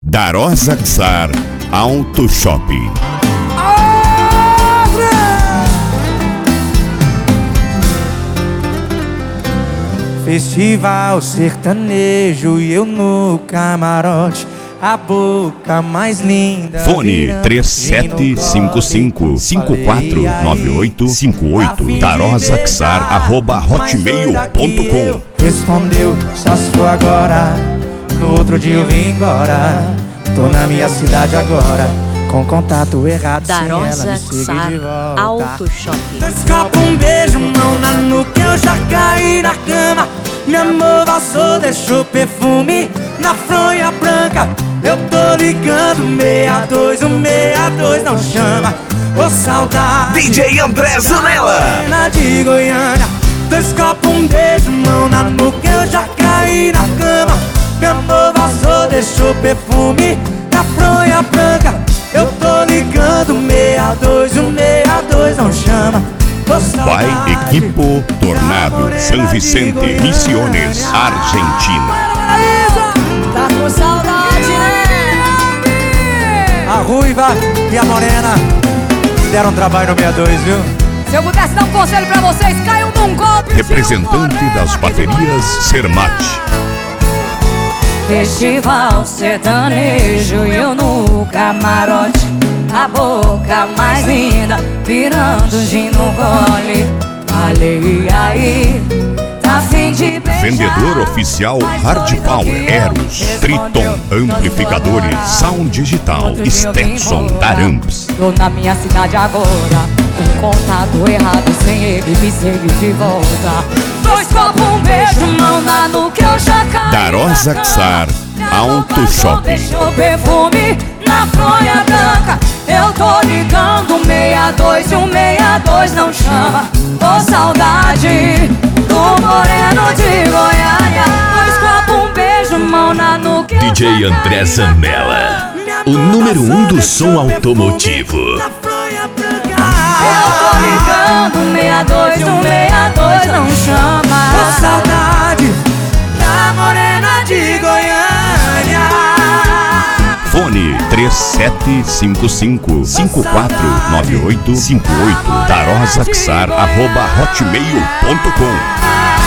Darosa Xar Auto Shopping. Festival sertanejo e eu no camarote, a boca mais linda. Fone 3755-549858 darosaxar@hotmail.com. Respondeu, só se for agora. No outro dia eu vim embora. Tô na minha cidade agora, com contato errado. Darosa Xar Auto Shopping. Escapa um beijo, mão na nuca, eu já caí na cama. Me amor vazou, deixou perfume na fronha branca. Eu tô ligando 62, o 62 não chama. Ô saudade, DJ André Zanella de Goiânia. Dois copos, um beijo, mão na nuca, eu já caí na cama. Me amor vazou, deixou perfume na fronha branca. Eu tô ligando 62, o 62 não chama. Vai Equipo Tornado, São Vicente, Misiones, Argentina. Tá com saudade, né? A Ruiva e a Morena deram trabalho no 62, viu? Se eu pudesse dar um conselho pra vocês, caiam num golpe. Representante das baterias Sermat. Festival sertanejo e eu no camarote, a boca mais linda, virando gin no gole. Falei aí, tá fim de beijar. Vendedor oficial Hard Power, Eros, Triton, Amplificadores, Sound Digital, Stetson, Taramps. Tô na minha cidade agora, um contato errado, sem ele me segue de volta. Dois copos, um beijo, mão na nuca, eu já caí. Darosa Xar Auto Shopping. Deixou perfume na fronha branca. Eu tô ligando 62 e o 62 não chama. Ô saudade do moreno de Goiânia. Dois copos, um beijo, mão na nuca. DJ André Zanella, o número 1 do som automotivo. Eu tô ligando 62 e o 62 não chama. Ô saudade da morena de Goiânia. Fone 3755-549858 darosaxar@hotmail.com.